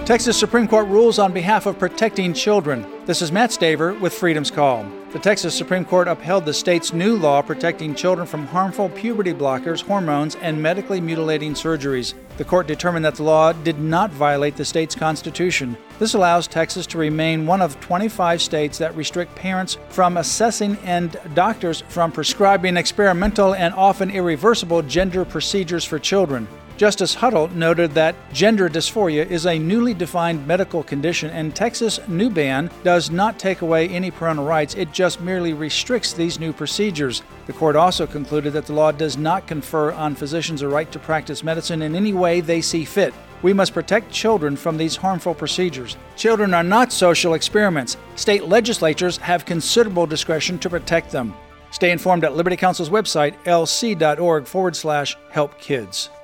Texas Supreme Court rules on behalf of protecting children. This is Matt Staver with Freedom's Call. The Texas Supreme Court upheld the state's new law protecting children from harmful puberty blockers, hormones, and medically mutilating surgeries. The court determined that the law did not violate the state's constitution. This allows Texas to remain one of 25 states that restrict parents from assessing and doctors from prescribing experimental and often irreversible gender procedures for children. Justice Huddle noted that gender dysphoria is a newly defined medical condition, and Texas' new ban does not take away any parental rights. It just merely restricts these new procedures. The court also concluded that the law does not confer on physicians a right to practice medicine in any way they see fit. We must protect children from these harmful procedures. Children are not social experiments. State legislatures have considerable discretion to protect them. Stay informed at Liberty Counsel's website, lc.org/helpkids.